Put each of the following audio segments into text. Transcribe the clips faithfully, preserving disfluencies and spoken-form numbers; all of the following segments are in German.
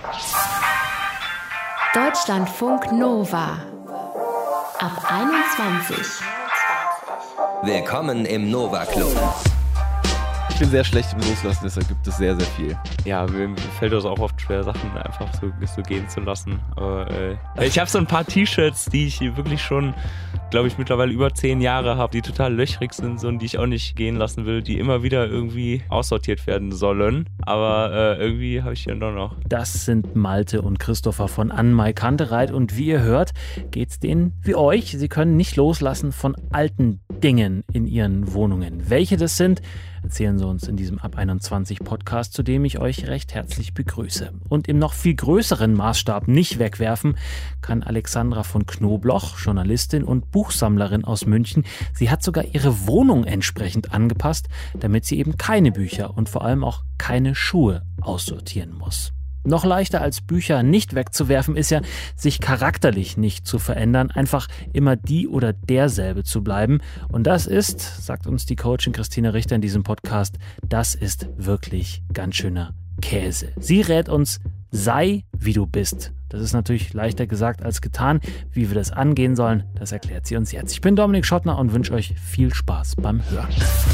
Deutschlandfunk Nova ab einundzwanzig. Willkommen im Nova Club. Ich bin sehr schlecht im Loslassen, deshalb gibt es sehr, sehr viel. Ja, mir fällt das auch oft schwer, Sachen einfach so, so gehen zu lassen. Aber äh, ich habe so ein paar T-Shirts, die ich wirklich schon, glaube ich, mittlerweile über zehn Jahre habe, die total löchrig sind so, und die ich auch nicht gehen lassen will, die immer wieder irgendwie aussortiert werden sollen. Aber äh, irgendwie habe ich die dann doch noch. Das sind Malte und Christopher von Anmai Kantereit, und wie ihr hört, geht's denen wie euch. Sie können nicht loslassen von alten Dingen in ihren Wohnungen. Welche das sind, erzählen sie uns in diesem Ab einundzwanzig Podcast, zu dem ich euch recht herzlich begrüße. Und im noch viel größeren Maßstab nicht wegwerfen kann Alexandra von Knobloch, Journalistin und Buchsammlerin aus München. Sie hat sogar ihre Wohnung entsprechend angepasst, damit sie eben keine Bücher und vor allem auch keine Schuhe aussortieren muss. Noch leichter als Bücher nicht wegzuwerfen ist ja, sich charakterlich nicht zu verändern, einfach immer die oder derselbe zu bleiben. Und das ist, sagt uns die Coachin Christine Richter in diesem Podcast, das ist wirklich ganz schöner Käse. Sie rät uns, sei wie du bist. Das ist natürlich leichter gesagt als getan. Wie wir das angehen sollen, das erklärt sie uns jetzt. Ich bin Dominik Schottner und wünsche euch viel Spaß beim Hören.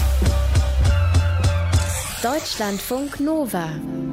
Deutschlandfunk Nova.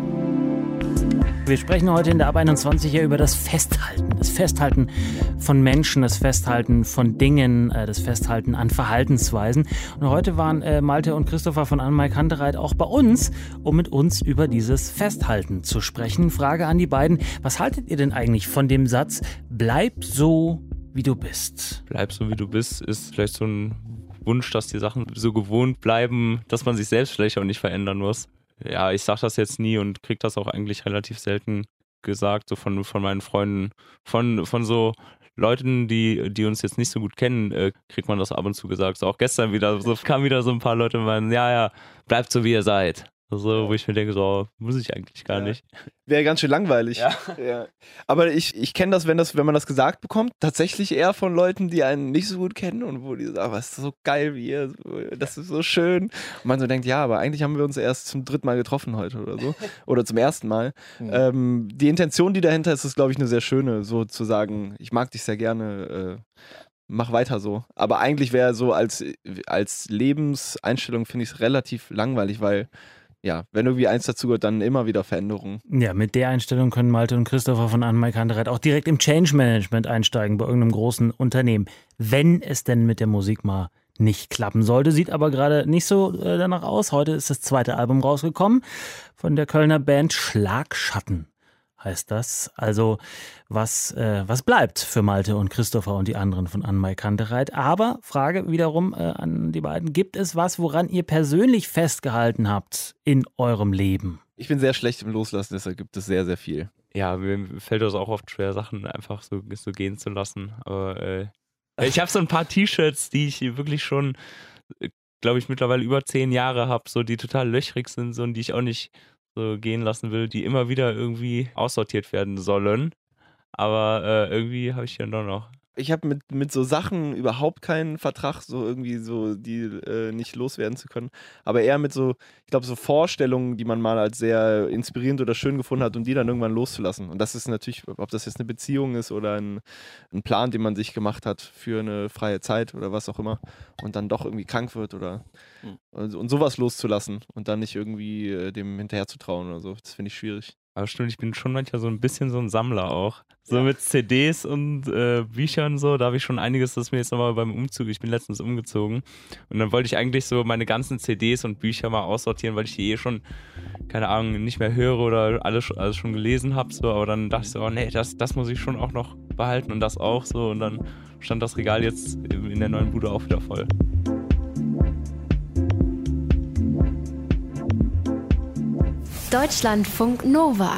Wir sprechen heute in der Ab einundzwanzig hier über das Festhalten. Das Festhalten von Menschen, das Festhalten von Dingen, das Festhalten an Verhaltensweisen. Und heute waren äh, Malte und Christopher von Anmai Kantereit auch bei uns, um mit uns über dieses Festhalten zu sprechen. Frage an die beiden: Was haltet ihr denn eigentlich von dem Satz, bleib so, wie du bist? Bleib so, wie du bist, ist vielleicht so ein Wunsch, dass die Sachen so gewohnt bleiben, dass man sich selbst vielleicht auch nicht verändern muss. Ja, ich sag das jetzt nie und krieg das auch eigentlich relativ selten gesagt, so von, von meinen Freunden. Von, von so Leuten, die, die uns jetzt nicht so gut kennen, äh, kriegt man das ab und zu gesagt. So auch gestern wieder, so kamen wieder so ein paar Leute und meinen, ja, ja, bleibt so, wie ihr seid. So, wo ich mir denke, so, muss ich eigentlich gar ja. nicht. Wäre ganz schön langweilig. Ja. Ja. Aber ich, ich kenne das wenn, das, wenn man das gesagt bekommt, tatsächlich eher von Leuten, die einen nicht so gut kennen und wo die sagen, was ist so geil wie ihr, das ist so schön. Und man so denkt, ja, aber eigentlich haben wir uns erst zum dritten Mal getroffen heute oder so. Oder zum ersten Mal. Mhm. Ähm, die Intention, die dahinter ist, ist, glaube ich, eine sehr schöne, so zu sagen, ich mag dich sehr gerne, äh, mach weiter so. Aber eigentlich wäre so als, als Lebenseinstellung, finde ich es relativ langweilig, weil ja, wenn irgendwie eins dazu gehört, dann immer wieder Veränderungen. Ja, mit der Einstellung können Malte und Christopher von Anmai Kantereit auch direkt im Change Management einsteigen bei irgendeinem großen Unternehmen. Wenn es denn mit der Musik mal nicht klappen sollte. Sieht aber gerade nicht so äh, danach aus. Heute ist das zweite Album rausgekommen von der Kölner Band Schlagschatten. Heißt das. Also was, äh, was bleibt für Malte und Christopher und die anderen von Anmai Kantereit. Aber Frage wiederum äh, an die beiden: Gibt es was, woran ihr persönlich festgehalten habt in eurem Leben? Ich bin sehr schlecht im Loslassen, deshalb gibt es sehr, sehr viel. Ja, mir fällt das auch oft schwer, Sachen einfach so, so gehen zu lassen. Aber äh, ich habe so ein paar T-Shirts, die ich wirklich schon, glaube ich, mittlerweile über zehn Jahre habe, so, die total löchrig sind so, und die ich auch nicht so gehen lassen will, die immer wieder irgendwie aussortiert werden sollen. Aber äh, irgendwie habe ich die dann doch noch. Ich habe mit, mit so Sachen überhaupt keinen Vertrag, so irgendwie so, die äh, nicht loswerden zu können. Aber eher mit so, ich glaube, so Vorstellungen, die man mal als sehr inspirierend oder schön gefunden hat, und die dann irgendwann loszulassen. Und das ist natürlich, ob das jetzt eine Beziehung ist oder ein, ein Plan, den man sich gemacht hat für eine freie Zeit oder was auch immer, und dann doch irgendwie krank wird oder mhm. und, und sowas loszulassen und dann nicht irgendwie äh, dem hinterher zu trauen oder so. Das finde ich schwierig. Aber stimmt, ich bin schon manchmal so ein bisschen so ein Sammler auch. So ja. Mit C Ds und äh, Büchern so, da habe ich schon einiges, das mir jetzt nochmal beim Umzug, ich bin letztens umgezogen, und dann wollte ich eigentlich so meine ganzen C Ds und Bücher mal aussortieren, weil ich die eh schon, keine Ahnung, nicht mehr höre oder alles, alles schon gelesen habe, so, aber dann dachte ich so, oh nee, das, das muss ich schon auch noch behalten und das auch so, und dann stand das Regal jetzt in der neuen Bude auch wieder voll. Deutschlandfunk Nova.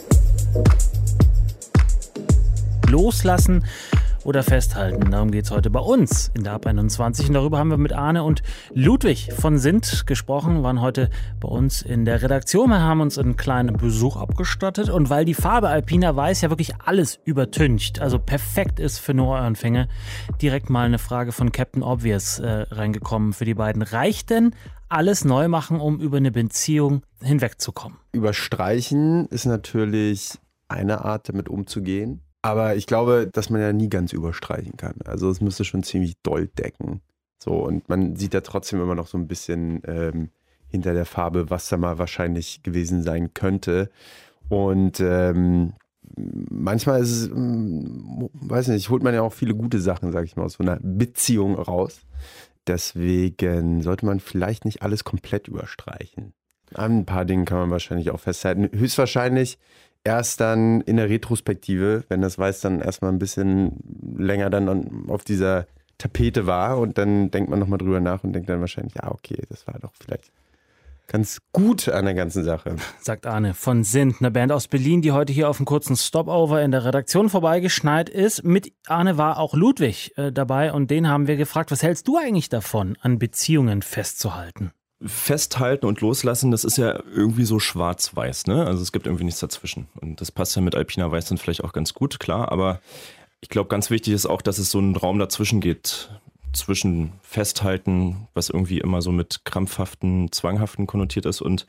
Loslassen oder festhalten, darum geht es heute bei uns in der Ab einundzwanzig. Und darüber haben wir mit Arne und Ludwig von Sint gesprochen, waren heute bei uns in der Redaktion. Wir haben uns einen kleinen Besuch abgestattet, und weil die Farbe Alpina Weiß ja wirklich alles übertüncht, also perfekt ist für nur euren Finger, direkt mal eine Frage von Captain Obvious äh, reingekommen für die beiden. Reicht denn alles neu machen, um über eine Beziehung hinwegzukommen? Überstreichen ist natürlich eine Art, damit umzugehen. Aber ich glaube, dass man ja nie ganz überstreichen kann. Also es müsste schon ziemlich doll decken. So, und man sieht ja trotzdem immer noch so ein bisschen ähm, hinter der Farbe, was da mal wahrscheinlich gewesen sein könnte. Und ähm, manchmal ist es, ähm, weiß nicht, holt man ja auch viele gute Sachen, sag ich mal, aus so einer Beziehung raus. Deswegen sollte man vielleicht nicht alles komplett überstreichen. An ein paar Dingen kann man wahrscheinlich auch festhalten. Höchstwahrscheinlich erst dann in der Retrospektive, wenn das Weiß dann erstmal ein bisschen länger dann auf dieser Tapete war und dann denkt man nochmal drüber nach und denkt dann wahrscheinlich, ja okay, das war doch vielleicht ganz gut an der ganzen Sache. Sagt Arne von Sint, eine Band aus Berlin, die heute hier auf einen kurzen Stopover in der Redaktion vorbeigeschneit ist. Mit Arne war auch Ludwig äh, dabei und den haben wir gefragt, was hältst du eigentlich davon, an Beziehungen festzuhalten? Festhalten und loslassen, das ist ja irgendwie so schwarz-weiß, ne? Also es gibt irgendwie nichts dazwischen. Und das passt ja mit Alpina Weiß dann vielleicht auch ganz gut, klar. Aber ich glaube, ganz wichtig ist auch, dass es so einen Raum dazwischen geht. Zwischen Festhalten, was irgendwie immer so mit krampfhaften, zwanghaften konnotiert ist, und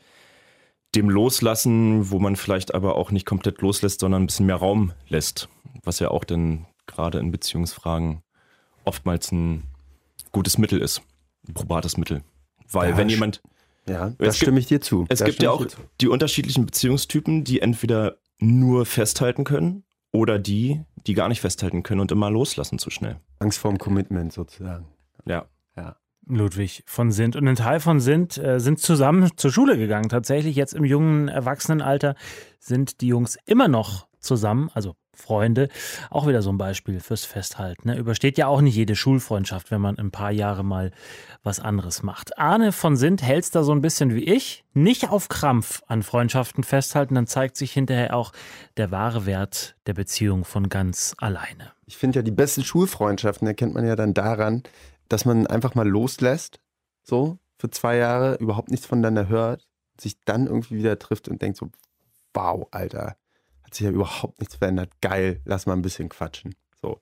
dem Loslassen, wo man vielleicht aber auch nicht komplett loslässt, sondern ein bisschen mehr Raum lässt. Was ja auch dann gerade in Beziehungsfragen oftmals ein gutes Mittel ist. Ein probates Mittel. Weil Ja, wenn sch- jemand... Ja, da Es gibt- stimme ich dir zu. Es Da gibt ja stimme auch ich dir zu. die unterschiedlichen Beziehungstypen, die entweder nur festhalten können oder die, die gar nicht festhalten können und immer loslassen zu schnell. Angst vorm Commitment sozusagen. Ja. Ja. Ludwig von Sint. Und ein Teil von Sint äh, sind zusammen zur Schule gegangen. Tatsächlich jetzt im jungen Erwachsenenalter sind die Jungs immer noch zusammen, also Freunde. Auch wieder so ein Beispiel fürs Festhalten. Ne? Übersteht ja auch nicht jede Schulfreundschaft, wenn man ein paar Jahre mal was anderes macht. Arne von Sint hält's da so ein bisschen wie ich. Nicht auf Krampf an Freundschaften festhalten, dann zeigt sich hinterher auch der wahre Wert der Beziehung von ganz alleine. Ich finde ja, die besten Schulfreundschaften erkennt man ja dann daran, dass man einfach mal loslässt, so für zwei Jahre, überhaupt nichts voneinander hört, sich dann irgendwie wieder trifft und denkt so, wow, Alter, hat sich ja überhaupt nichts verändert, geil, lass mal ein bisschen quatschen. So.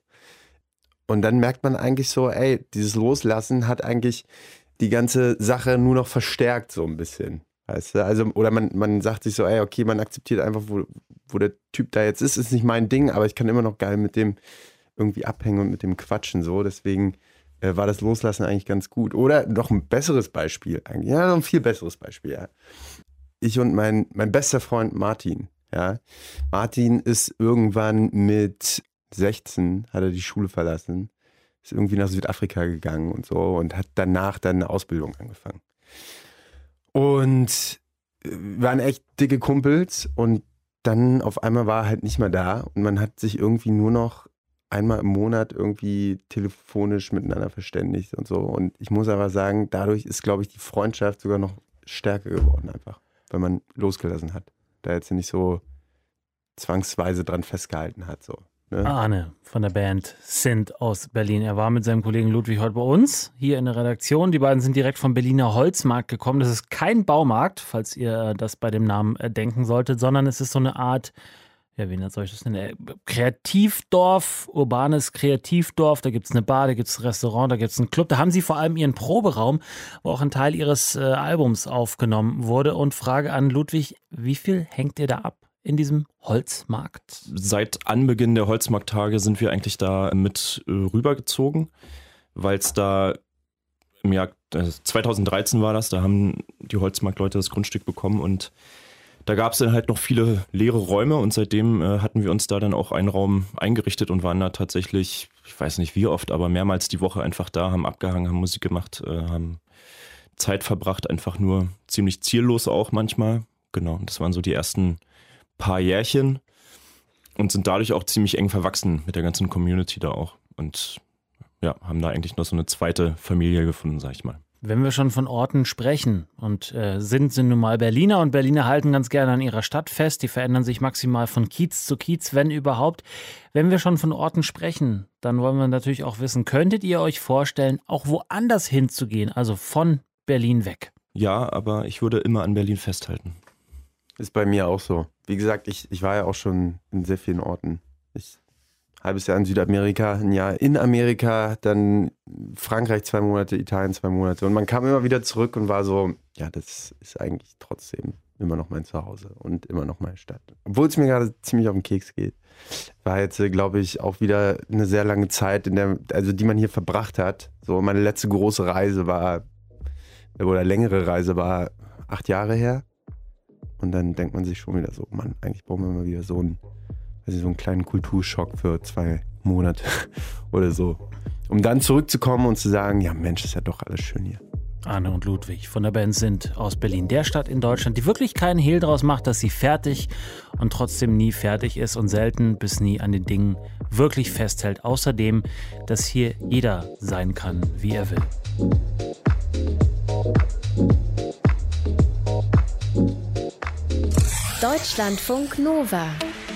Und dann merkt man eigentlich so, ey, dieses Loslassen hat eigentlich die ganze Sache nur noch verstärkt so ein bisschen. Weißt du? Also, oder man, man sagt sich so, ey, okay, man akzeptiert einfach, wo, wo der Typ da jetzt ist, ist nicht mein Ding, aber ich kann immer noch geil mit dem irgendwie abhängen und mit dem quatschen so. Deswegen äh, war das Loslassen eigentlich ganz gut. Oder noch ein besseres Beispiel eigentlich. Ja, noch ein viel besseres Beispiel, ja. Ich und mein, mein bester Freund Martin, ja. Martin ist irgendwann mit sechzehn, hat er die Schule verlassen, ist irgendwie nach Südafrika gegangen und so und hat danach dann eine Ausbildung angefangen. Und wir waren echt dicke Kumpels und dann auf einmal war er halt nicht mehr da und man hat sich irgendwie nur noch einmal im Monat irgendwie telefonisch miteinander verständigt und so. Und ich muss aber sagen, dadurch ist, glaube ich, die Freundschaft sogar noch stärker geworden einfach, weil man losgelassen hat. Da jetzt nicht so zwangsweise dran festgehalten hat, so. Ne? Arne von der Band Sint aus Berlin. Er war mit seinem Kollegen Ludwig heute bei uns hier in der Redaktion. Die beiden sind direkt vom Berliner Holzmarkt gekommen. Das ist kein Baumarkt, falls ihr das bei dem Namen denken solltet, sondern es ist so eine Art, ja, wie soll ich das nennen? Kreativdorf, urbanes Kreativdorf. Da gibt es eine Bar, da gibt es ein Restaurant, da gibt es einen Club. Da haben sie vor allem ihren Proberaum, wo auch ein Teil ihres äh, Albums aufgenommen wurde. Und Frage an Ludwig, wie viel hängt ihr da ab in diesem Holzmarkt? Seit Anbeginn der Holzmarkttage sind wir eigentlich da mit äh, rübergezogen, weil es da im Jahr äh, zweitausenddreizehn war das, da haben die Holzmarktleute das Grundstück bekommen und da gab es dann halt noch viele leere Räume und seitdem äh, hatten wir uns da dann auch einen Raum eingerichtet und waren da tatsächlich, ich weiß nicht wie oft, aber mehrmals die Woche einfach da, haben abgehangen, haben Musik gemacht, äh, haben Zeit verbracht, einfach nur ziemlich ziellos auch manchmal. Genau, das waren so die ersten paar Jährchen und sind dadurch auch ziemlich eng verwachsen mit der ganzen Community da auch und ja, haben da eigentlich noch so eine zweite Familie gefunden, sag ich mal. Wenn wir schon von Orten sprechen und äh, sind, sind nun mal Berliner und Berliner halten ganz gerne an ihrer Stadt fest. Die verändern sich maximal von Kiez zu Kiez, wenn überhaupt. Wenn wir schon von Orten sprechen, dann wollen wir natürlich auch wissen, könntet ihr euch vorstellen, auch woanders hinzugehen, also von Berlin weg? Ja, aber ich würde immer an Berlin festhalten. Ist bei mir auch so. Wie gesagt, ich, ich war ja auch schon in sehr vielen Orten. Ich halbes Jahr in Südamerika, ein Jahr in Amerika, dann Frankreich zwei Monate, Italien zwei Monate. Und man kam immer wieder zurück und war so, ja, das ist eigentlich trotzdem immer noch mein Zuhause und immer noch meine Stadt. Obwohl es mir gerade ziemlich auf den Keks geht. War jetzt, glaube ich, auch wieder eine sehr lange Zeit, in der, also die man hier verbracht hat. So, meine letzte große Reise war, oder längere Reise war acht Jahre her. Und dann denkt man sich schon wieder so, Mann, eigentlich brauchen wir mal wieder so einen, also so einen kleinen Kulturschock für zwei Monate oder so. Um dann zurückzukommen und zu sagen, ja Mensch, ist ja doch alles schön hier. Arne und Ludwig von der Band Sind aus Berlin, der Stadt in Deutschland, die wirklich keinen Hehl draus macht, dass sie fertig und trotzdem nie fertig ist und selten bis nie an den Dingen wirklich festhält. Außerdem, dass hier jeder sein kann, wie er will. Deutschlandfunk Nova.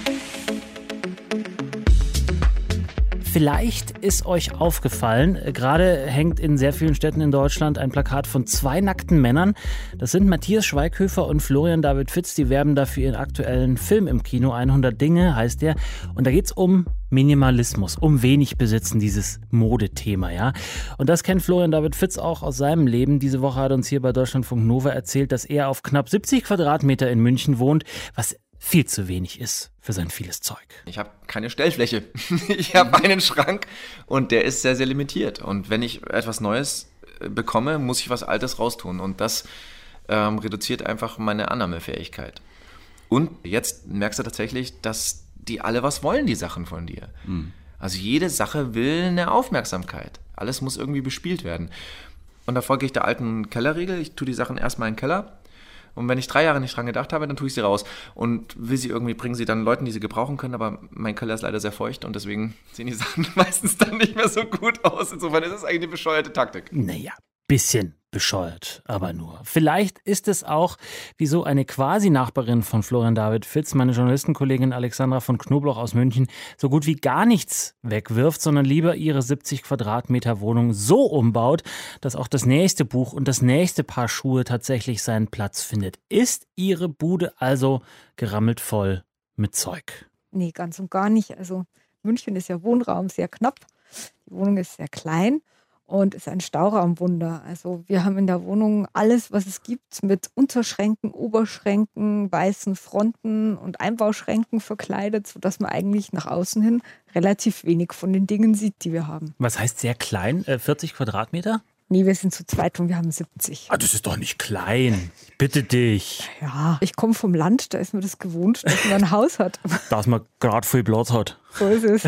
Vielleicht ist euch aufgefallen, gerade hängt in sehr vielen Städten in Deutschland ein Plakat von zwei nackten Männern. Das sind Matthias Schweighöfer und Florian David Fitz. Die werben dafür ihren aktuellen Film im Kino. hundert Dinge heißt der. Und da geht es um Minimalismus, um wenig besitzen, dieses Modethema, ja. Und das kennt Florian David Fitz auch aus seinem Leben. Diese Woche hat uns hier bei Deutschlandfunk Nova erzählt, dass er auf knapp siebzig Quadratmeter in München wohnt, was viel zu wenig ist für sein vieles Zeug. Ich habe keine Stellfläche. Ich habe einen Schrank und der ist sehr, sehr limitiert. Und wenn ich etwas Neues bekomme, muss ich was Altes raustun. Und das ähm, reduziert einfach meine Annahmefähigkeit. Und jetzt merkst du tatsächlich, dass die alle was wollen, die Sachen von dir. Mhm. Also jede Sache will eine Aufmerksamkeit. Alles muss irgendwie bespielt werden. Und da folge ich der alten Kellerregel. Ich tue die Sachen erstmal in den Keller. Und wenn ich drei Jahre nicht dran gedacht habe, dann tue ich sie raus. Und will sie irgendwie, bringen sie dann Leuten, die sie gebrauchen können. Aber mein Keller ist leider sehr feucht und deswegen sehen die Sachen meistens dann nicht mehr so gut aus. Insofern ist es eigentlich eine bescheuerte Taktik. Naja, bisschen bescheuert, aber nur. Vielleicht ist es auch, wie so eine Quasi-Nachbarin von Florian David Fitz, meine Journalistenkollegin Alexandra von Knobloch aus München, so gut wie gar nichts wegwirft, sondern lieber ihre siebzig Quadratmeter Wohnung so umbaut, dass auch das nächste Buch und das nächste Paar Schuhe tatsächlich seinen Platz findet. Ist ihre Bude also gerammelt voll mit Zeug? Nee, ganz und gar nicht. Also München ist ja Wohnraum sehr knapp. Die Wohnung ist sehr klein. Und ist ein Stauraumwunder. Also wir haben in der Wohnung alles, was es gibt, mit Unterschränken, Oberschränken, weißen Fronten und Einbauschränken verkleidet, sodass man eigentlich nach außen hin relativ wenig von den Dingen sieht, die wir haben. Was heißt sehr klein? Äh, vierzig Quadratmeter? Nee, wir sind zu zweit und wir haben siebzig. Ah, das ist doch nicht klein. Bitte dich. Ja, ich komme vom Land, da ist mir das gewohnt, dass man ein Haus hat. Dass man gerade viel Platz hat. So ist es.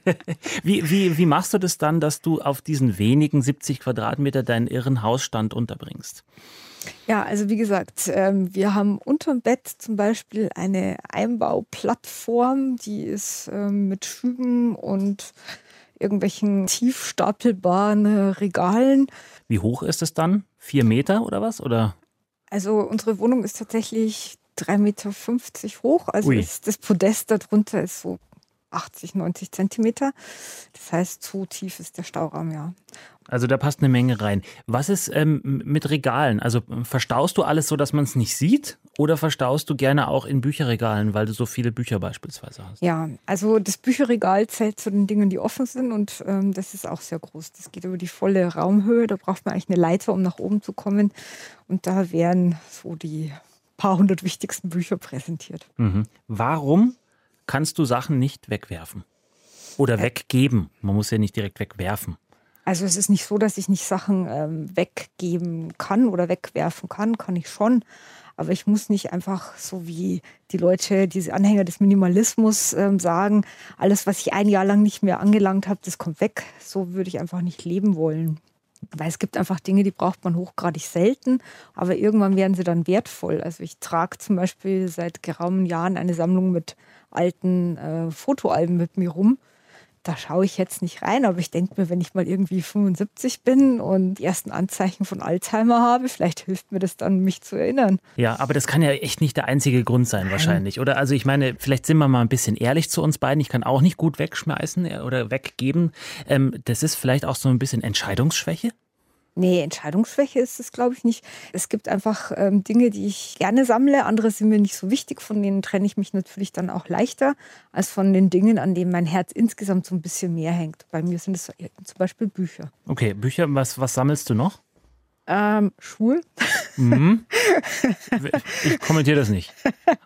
wie, wie, wie machst du das dann, dass du auf diesen wenigen siebzig Quadratmeter deinen irren Hausstand unterbringst? Ja, also wie gesagt, wir haben unterm Bett zum Beispiel eine Einbauplattform, die ist mit Schüben und irgendwelchen tief stapelbaren Regalen. Wie hoch ist es dann? Vier Meter oder was? Oder? Also unsere Wohnung ist tatsächlich drei Meter fünfzig hoch. Also ist das Podest darunter ist so achtzig, neunzig Zentimeter. Das heißt, so tief ist der Stauraum, ja. Also da passt eine Menge rein. Was ist ähm, mit Regalen? Also verstaust du alles so, dass man es nicht sieht? Oder verstaust du gerne auch in Bücherregalen, weil du so viele Bücher beispielsweise hast? Ja, also das Bücherregal zählt zu den Dingen, die offen sind und ähm, das ist auch sehr groß. Das geht über die volle Raumhöhe. Da braucht man eigentlich eine Leiter, um nach oben zu kommen. Und da werden so die paar hundert wichtigsten Bücher präsentiert. Mhm. Warum kannst du Sachen nicht wegwerfen? Oder weggeben? Man muss ja nicht direkt wegwerfen. Also es ist nicht so, dass ich nicht Sachen ähm, weggeben kann oder wegwerfen kann, kann ich schon. Aber ich muss nicht einfach so wie die Leute, diese Anhänger des Minimalismus ähm, sagen, alles, was ich ein Jahr lang nicht mehr angelangt habe, das kommt weg. So würde ich einfach nicht leben wollen. Weil es gibt einfach Dinge, die braucht man hochgradig selten, aber irgendwann werden sie dann wertvoll. Also ich trage zum Beispiel seit geraumen Jahren eine Sammlung mit alten äh, Fotoalben mit mir rum. Da schaue ich jetzt nicht rein, aber ich denke mir, wenn ich mal irgendwie fünfundsiebzig bin und die ersten Anzeichen von Alzheimer habe, vielleicht hilft mir das dann, mich zu erinnern. Ja, aber das kann ja echt nicht der einzige Grund sein wahrscheinlich, oder? Also ich meine, vielleicht sind wir mal ein bisschen ehrlich zu uns beiden. Ich kann auch nicht gut wegschmeißen oder weggeben. Ähm, das ist vielleicht auch so ein bisschen Entscheidungsschwäche? Nee, Entscheidungsschwäche ist es, glaube ich, nicht. Es gibt einfach ähm, Dinge, die ich gerne sammle. Andere sind mir nicht so wichtig. Von denen trenne ich mich natürlich dann auch leichter als von den Dingen, an denen mein Herz insgesamt so ein bisschen mehr hängt. Bei mir sind es zum Beispiel Bücher. Okay, Bücher. Was, was sammelst du noch? Ähm, Schuhe. Mhm. Ich kommentiere das nicht.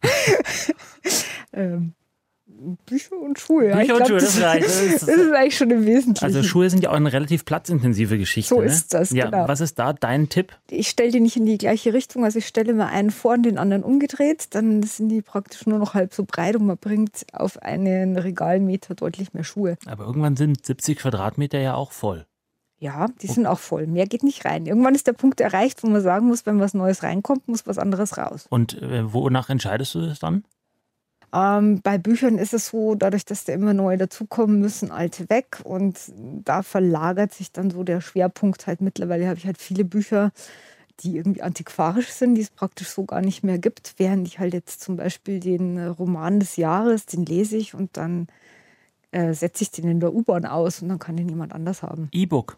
ähm, Bücher und Schuhe. Ja. Bücher und glaub, Schuhe, das, das, reicht. Das, ist, das ist eigentlich schon im Wesentlichen. Also Schuhe sind ja auch eine relativ platzintensive Geschichte. So ne? ist das, ja, genau. Was ist da dein Tipp? Ich stelle die nicht in die gleiche Richtung. Also ich stelle mir einen vor und den anderen umgedreht. Dann sind die praktisch nur noch halb so breit und man bringt auf einen Regalmeter deutlich mehr Schuhe. Aber irgendwann sind siebzig Quadratmeter ja auch voll. Ja, die sind auch voll. Mehr geht nicht rein. Irgendwann ist der Punkt erreicht, wo man sagen muss, wenn was Neues reinkommt, muss was anderes raus. Und äh, wonach entscheidest du das dann? Ähm, bei Büchern ist es so, dadurch, dass da immer neue dazukommen, müssen alte weg. Und da verlagert sich dann so der Schwerpunkt halt. Mittlerweile habe ich halt viele Bücher, die irgendwie antiquarisch sind, die es praktisch so gar nicht mehr gibt. Während ich halt jetzt zum Beispiel den Roman des Jahres, den lese ich und dann äh, setze ich den in der U-Bahn aus und dann kann den jemand anders haben. E-Book.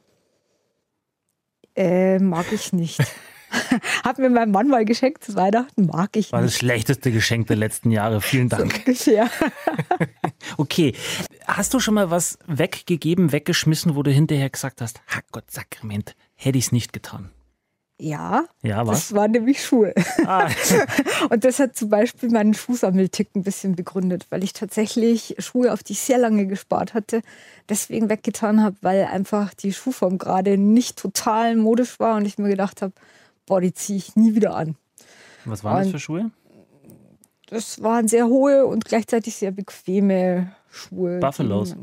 Äh, mag ich nicht. Hat mir mein Mann mal geschenkt zu Weihnachten, mag ich War nicht. das schlechteste Geschenk der letzten Jahre. Vielen Dank. So ungefähr. Okay. Hast du schon mal was weggegeben, weggeschmissen, wo du hinterher gesagt hast, Herrgott Sakrament, hätte ich es nicht getan? Ja, Ja, was? das waren nämlich Schuhe. Ah. Und das hat zum Beispiel meinen Schuhsammeltick ein bisschen begründet, weil ich tatsächlich Schuhe, auf die ich sehr lange gespart hatte, deswegen weggetan habe, weil einfach die Schuhform gerade nicht total modisch war und ich mir gedacht habe, boah, die ziehe ich nie wieder an. Was waren das Und für Schuhe? das waren sehr hohe und gleichzeitig sehr bequeme Schuhe. Buffalos.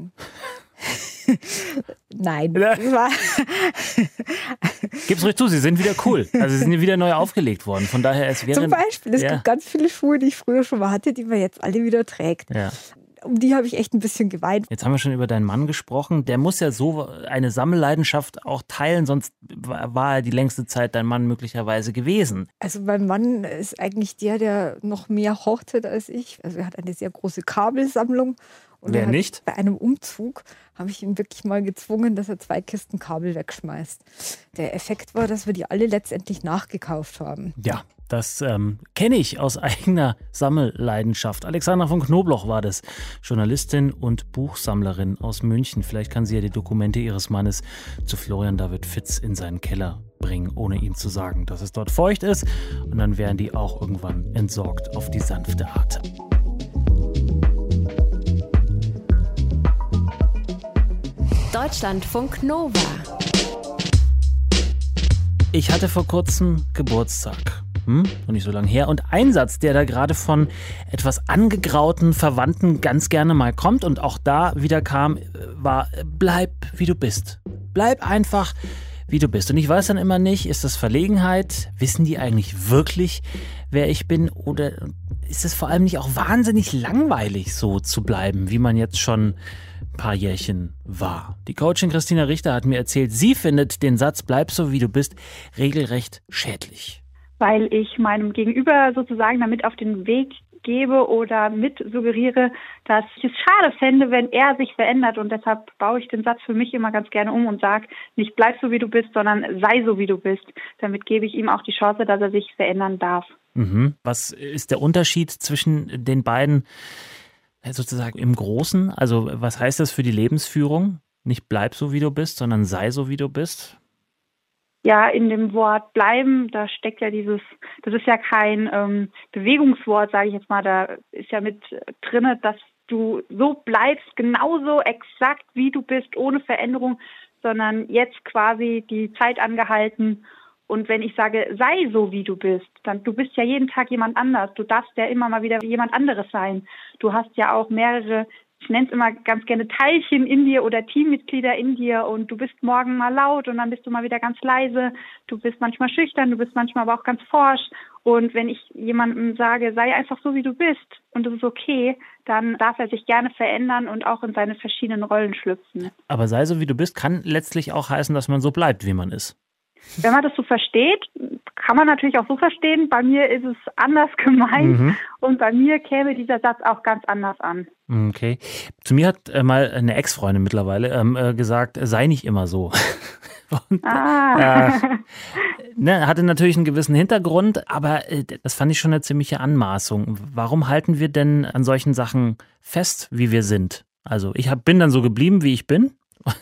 Nein. Das war Gib's ruhig zu, sie sind wieder cool. Also sie sind wieder neu aufgelegt worden. Von daher, es wäre... Zum Beispiel, es ja. gibt ganz viele Schuhe, die ich früher schon mal hatte, die man jetzt alle wieder trägt. Ja. Um die habe ich echt ein bisschen geweint. Jetzt haben wir schon über deinen Mann gesprochen. Der muss ja so eine Sammelleidenschaft auch teilen, sonst war er die längste Zeit dein Mann möglicherweise gewesen. Also mein Mann ist eigentlich der, der noch mehr hortet als ich. Also er hat eine sehr große Kabelsammlung. Und Wer er hat, nicht? Bei einem Umzug habe ich ihn wirklich mal gezwungen, dass er zwei Kisten Kabel wegschmeißt. Der Effekt war, dass wir die alle letztendlich nachgekauft haben. Ja, das ähm, kenne ich aus eigener Sammelleidenschaft. Alexandra von Knobloch war das, Journalistin und Buchsammlerin aus München. Vielleicht kann sie ja die Dokumente ihres Mannes zu Florian David Fitz in seinen Keller bringen, ohne ihm zu sagen, dass es dort feucht ist. Und dann wären die auch irgendwann entsorgt auf die sanfte Art. Deutschlandfunk Nova. Ich hatte vor kurzem Geburtstag. Hm? Noch nicht so lange her. Und ein Satz, der da gerade von etwas angegrauten Verwandten ganz gerne mal kommt und auch da wieder kam, war: Bleib, wie du bist. Bleib einfach, wie du bist. Und ich weiß dann immer nicht, ist das Verlegenheit? Wissen die eigentlich wirklich, wer ich bin? Oder ist es vor allem nicht auch wahnsinnig langweilig, so zu bleiben, wie man jetzt schon ein paar Jährchen war? Die Coachin Christina Richter hat mir erzählt, sie findet den Satz "Bleib so, wie du bist" regelrecht schädlich. Weil ich meinem Gegenüber sozusagen damit auf den Weg gebe oder mit suggeriere, dass ich es schade fände, wenn er sich verändert, und deshalb baue ich den Satz für mich immer ganz gerne um und sage nicht "bleib so, wie du bist", sondern "sei so, wie du bist". Damit gebe ich ihm auch die Chance, dass er sich verändern darf. Mhm. Was ist der Unterschied zwischen den beiden sozusagen im Großen? Also was heißt das für die Lebensführung? Nicht "bleib so, wie du bist", sondern "sei so, wie du bist"? Ja, in dem Wort bleiben, da steckt ja dieses, das ist ja kein ähm, Bewegungswort, sage ich jetzt mal, da ist ja mit drinne, dass du so bleibst, genauso exakt wie du bist, ohne Veränderung, sondern jetzt quasi die Zeit angehalten. Und wenn ich sage, sei so, wie du bist, dann du bist ja jeden Tag jemand anders. Du darfst ja immer mal wieder jemand anderes sein. Du hast ja auch mehrere, ich nenne es immer ganz gerne Teilchen in dir oder Teammitglieder in dir, und du bist morgen mal laut und dann bist du mal wieder ganz leise. Du bist manchmal schüchtern, du bist manchmal aber auch ganz forsch. Und wenn ich jemandem sage, sei einfach so, wie du bist und das ist okay, dann darf er sich gerne verändern und auch in seine verschiedenen Rollen schlüpfen. Aber "sei so, wie du bist" kann letztlich auch heißen, dass man so bleibt, wie man ist. Wenn man das so versteht, kann man natürlich auch so verstehen. Bei mir ist es anders gemeint, mhm. und bei mir käme dieser Satz auch ganz anders an. Okay. Zu mir hat äh, mal eine Ex-Freundin mittlerweile ähm, äh, gesagt, sei nicht immer so. Und, ah. äh, ne, hatte natürlich einen gewissen Hintergrund, aber äh, das fand ich schon eine ziemliche Anmaßung. Warum halten wir denn an solchen Sachen fest, wie wir sind? Also ich hab, bin dann so geblieben, wie ich bin.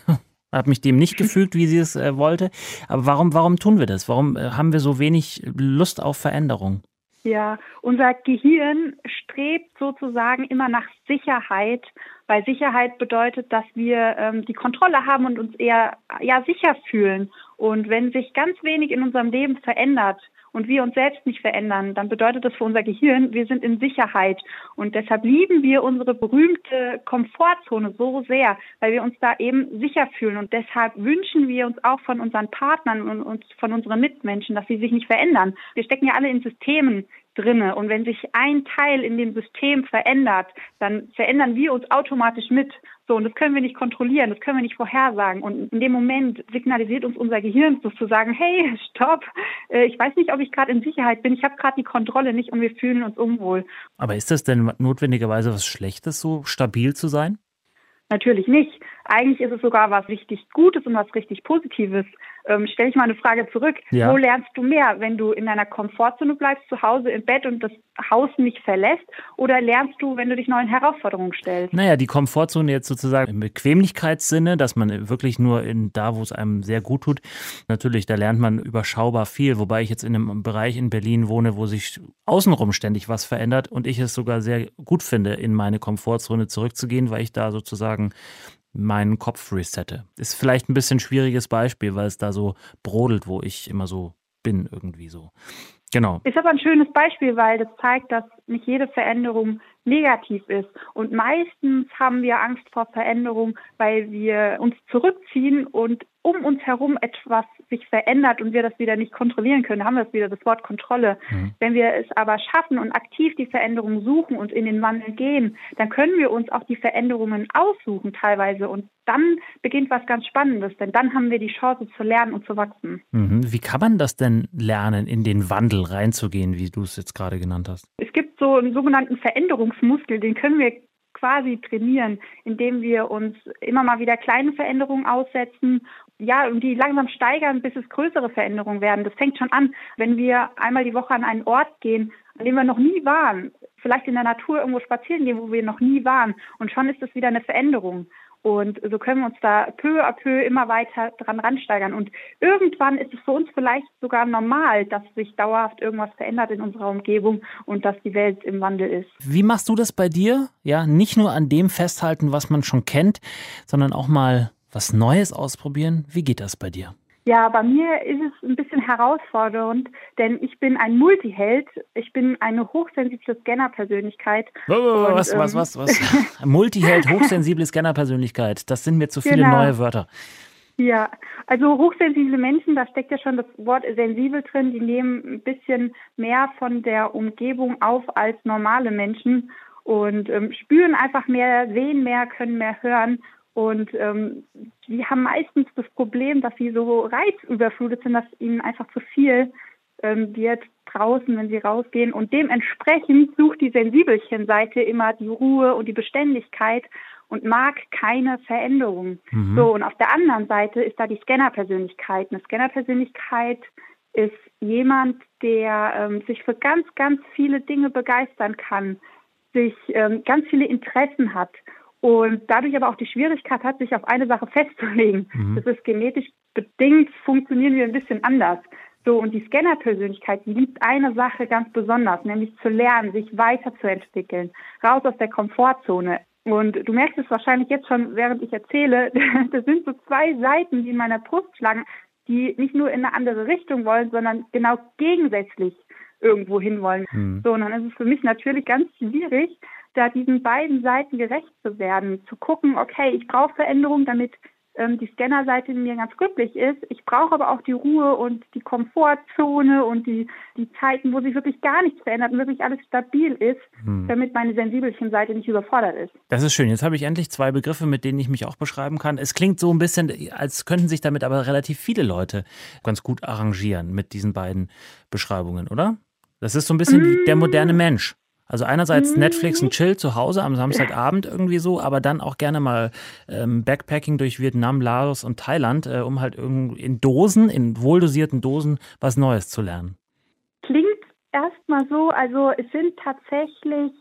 habe mich dem nicht gefügt, wie sie es äh, wollte. Aber warum, warum tun wir das? Warum äh, haben wir so wenig Lust auf Veränderung? Ja, unser Gehirn strebt sozusagen immer nach Sicherheit, weil Sicherheit bedeutet, dass wir ähm, die Kontrolle haben und uns eher ja sicher fühlen. Und wenn sich ganz wenig in unserem Leben verändert und wir uns selbst nicht verändern, dann bedeutet das für unser Gehirn, wir sind in Sicherheit. Und deshalb lieben wir unsere berühmte Komfortzone so sehr, weil wir uns da eben sicher fühlen. Und deshalb wünschen wir uns auch von unseren Partnern und uns von unseren Mitmenschen, dass sie sich nicht verändern. Wir stecken ja alle in Systemen drinne. Und wenn sich ein Teil in dem System verändert, dann verändern wir uns automatisch mit. So, und das können wir nicht kontrollieren, das können wir nicht vorhersagen. Und in dem Moment signalisiert uns unser Gehirn sozusagen, hey, stopp, ich weiß nicht, ob ich gerade in Sicherheit bin, ich habe gerade die Kontrolle nicht und wir fühlen uns unwohl. Aber ist das denn notwendigerweise was Schlechtes, so stabil zu sein? Natürlich nicht. Eigentlich ist es sogar was richtig Gutes und was richtig Positives. Ähm, stell ich mal eine Frage zurück. Ja. Wo lernst du mehr, wenn du in deiner Komfortzone bleibst, zu Hause im Bett und das Haus nicht verlässt? Oder lernst du, wenn du dich neuen Herausforderungen stellst? Naja, die Komfortzone jetzt sozusagen im Bequemlichkeitssinne, dass man wirklich nur in da, wo es einem sehr gut tut. Natürlich, da lernt man überschaubar viel, wobei ich jetzt in einem Bereich in Berlin wohne, wo sich außenrum ständig was verändert und ich es sogar sehr gut finde, in meine Komfortzone zurückzugehen, weil ich da sozusagen meinen Kopf resette. Ist vielleicht ein bisschen ein schwieriges Beispiel, weil es da so brodelt, wo ich immer so bin, irgendwie so. Genau. Ist aber ein schönes Beispiel, weil das zeigt, dass nicht jede Veränderung negativ ist. Und meistens haben wir Angst vor Veränderung, weil wir uns zurückziehen und um uns herum etwas sich verändert und wir das wieder nicht kontrollieren können, haben wir das wieder, das Wort Kontrolle. Mhm. Wenn wir es aber schaffen und aktiv die Veränderung suchen und in den Wandel gehen, dann können wir uns auch die Veränderungen aussuchen teilweise und dann beginnt was ganz Spannendes, denn dann haben wir die Chance zu lernen und zu wachsen. Mhm. Wie kann man das denn lernen, in den Wandel reinzugehen, wie du es jetzt gerade genannt hast? Es gibt so einen sogenannten Veränderungsmuskel, den können wir quasi trainieren, indem wir uns immer mal wieder kleine Veränderungen aussetzen, ja, und die langsam steigern, bis es größere Veränderungen werden. Das fängt schon an, wenn wir einmal die Woche an einen Ort gehen, an dem wir noch nie waren, vielleicht in der Natur irgendwo spazieren gehen, wo wir noch nie waren, und schon ist das wieder eine Veränderung. Und so können wir uns da peu à peu immer weiter dran ransteigern. Und irgendwann ist es für uns vielleicht sogar normal, dass sich dauerhaft irgendwas verändert in unserer Umgebung und dass die Welt im Wandel ist. Wie machst du das bei dir? Ja, nicht nur an dem festhalten, was man schon kennt, sondern auch mal was Neues ausprobieren. Wie geht das bei dir? Ja, bei mir ist es ein bisschen herausfordernd, denn ich bin ein Multiheld. Ich bin eine hochsensible Scanner-Persönlichkeit. Was, und, was, ähm, was, was? Multiheld, hochsensible Scanner-Persönlichkeit. Das sind mir zu viele genau. neue Wörter. Ja, also hochsensible Menschen, da steckt ja schon das Wort sensibel drin. Die nehmen ein bisschen mehr von der Umgebung auf als normale Menschen und ähm, spüren einfach mehr, sehen mehr, können mehr hören. Und ähm, die haben meistens das Problem, dass sie so reizüberflutet sind, dass ihnen einfach zu viel ähm, wird draußen, wenn sie rausgehen. Und dementsprechend sucht die Sensibelchen-Seite immer die Ruhe und die Beständigkeit und mag keine Veränderung. Mhm. So, und auf der anderen Seite ist da die Scanner-Persönlichkeit. Eine Scanner-Persönlichkeit ist jemand, der ähm, sich für ganz, ganz viele Dinge begeistern kann, sich ähm, ganz viele Interessen hat. Und dadurch aber auch die Schwierigkeit hat, sich auf eine Sache festzulegen. Mhm. Das ist genetisch bedingt, funktionieren wir ein bisschen anders. So, und die Scanner-Persönlichkeit, die liebt eine Sache ganz besonders, nämlich zu lernen, sich weiterzuentwickeln, raus aus der Komfortzone. Und du merkst es wahrscheinlich jetzt schon, während ich erzähle, das sind so zwei Seiten, die in meiner Brust schlagen, die nicht nur in eine andere Richtung wollen, sondern genau gegensätzlich irgendwo hinwollen. Mhm. So, und dann ist es für mich natürlich ganz schwierig, da diesen beiden Seiten gerecht zu werden, zu gucken, okay, ich brauche Veränderung, damit ähm, die Scanner-Seite in mir ganz glücklich ist. Ich brauche aber auch die Ruhe und die Komfortzone und die, die Zeiten, wo sich wirklich gar nichts verändert und wirklich alles stabil ist, hm. damit meine Sensibelchen-Seite nicht überfordert ist. Das ist schön. Jetzt habe ich endlich zwei Begriffe, mit denen ich mich auch beschreiben kann. Es klingt so ein bisschen, als könnten sich damit aber relativ viele Leute ganz gut arrangieren mit diesen beiden Beschreibungen, oder? Das ist so ein bisschen mm. der moderne Mensch. Also einerseits Netflix und Chill zu Hause am Samstagabend irgendwie so, aber dann auch gerne mal ähm, Backpacking durch Vietnam, Laos und Thailand, äh, um halt irgendwie in Dosen, in wohldosierten Dosen was Neues zu lernen. Klingt erstmal so, also es sind tatsächlich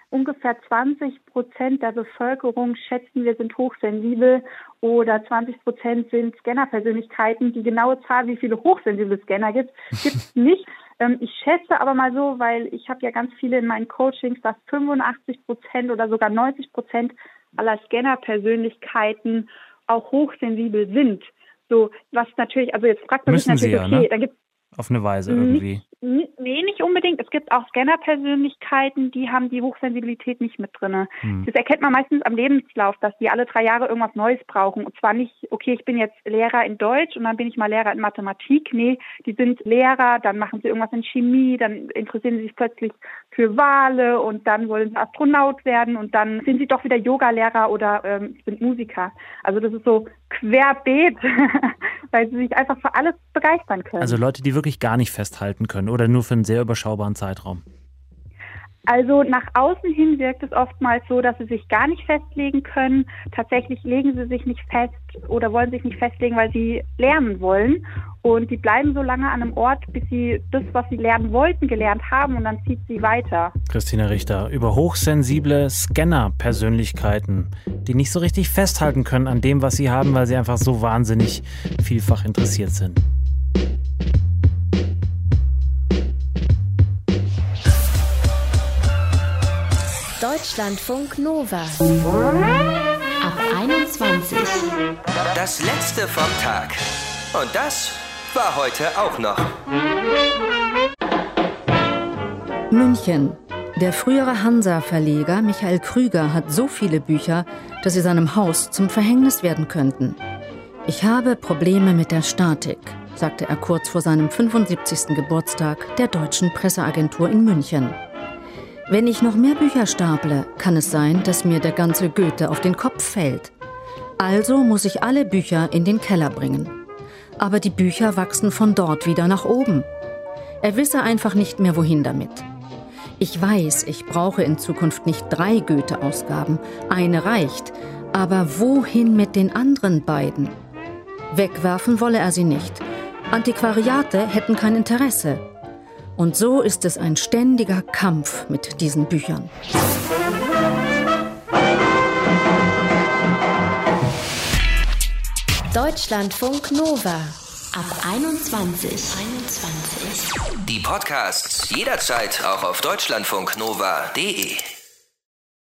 ungefähr zwanzig Prozent der Bevölkerung schätzen wir sind hochsensibel oder zwanzig Prozent sind Scanner-Persönlichkeiten. Die genaue Zahl, wie viele hochsensible Scanner gibt, gibt es nicht. Ähm, ich schätze aber mal so, weil ich habe ja ganz viele in meinen Coachings, dass fünfundachtzig Prozent oder sogar neunzig Prozent aller Scanner-Persönlichkeiten auch hochsensibel sind. So, was natürlich, also jetzt fragt man Müssen sich natürlich, sie ja, okay, ne? da gibt Auf eine Weise irgendwie. Nicht, nee, nicht unbedingt. Es gibt auch Scanner-Persönlichkeiten, die haben die Hochsensibilität nicht mit drin. Hm. Das erkennt man meistens am Lebenslauf, dass die alle drei Jahre irgendwas Neues brauchen. Und zwar nicht, okay, ich bin jetzt Lehrer in Deutsch und dann bin ich mal Lehrer in Mathematik. Nee, die sind Lehrer, dann machen sie irgendwas in Chemie, dann interessieren sie sich plötzlich für Wale und dann wollen sie Astronaut werden und dann sind sie doch wieder Yoga-Lehrer oder ähm, sind Musiker. Also das ist so querbeet, weil sie sich einfach für alles begeistern können. Also Leute, die wirklich gar nicht festhalten können oder nur für einen sehr überschaubaren Zeitraum. Also nach außen hin wirkt es oftmals so, dass sie sich gar nicht festlegen können. Tatsächlich legen sie sich nicht fest oder wollen sich nicht festlegen, weil sie lernen wollen. Und die bleiben so lange an einem Ort, bis sie das, was sie lernen wollten, gelernt haben und dann zieht sie weiter. Christina Richter über hochsensible Scanner-Persönlichkeiten, die nicht so richtig festhalten können an dem, was sie haben, weil sie einfach so wahnsinnig vielfach interessiert sind. Deutschlandfunk Nova. Ab einundzwanzig. Das letzte vom Tag. Und das war heute auch noch. München. Der frühere Hansa-Verleger Michael Krüger hat so viele Bücher, dass sie seinem Haus zum Verhängnis werden könnten. Ich habe Probleme mit der Statik, sagte er kurz vor seinem fünfundsiebzigsten Geburtstag der Deutschen Presseagentur in München. Wenn ich noch mehr Bücher staple, kann es sein, dass mir der ganze Goethe auf den Kopf fällt. Also muss ich alle Bücher in den Keller bringen. Aber die Bücher wachsen von dort wieder nach oben. Er wisse einfach nicht mehr, wohin damit. Ich weiß, ich brauche in Zukunft nicht drei Goethe-Ausgaben. Eine reicht. Aber wohin mit den anderen beiden? Wegwerfen wolle er sie nicht. Antiquariate hätten kein Interesse. Und so ist es ein ständiger Kampf mit diesen Büchern. Deutschlandfunk Nova. Ab einundzwanzig. einundzwanzig. Die Podcasts jederzeit auch auf deutschlandfunknova punkt de.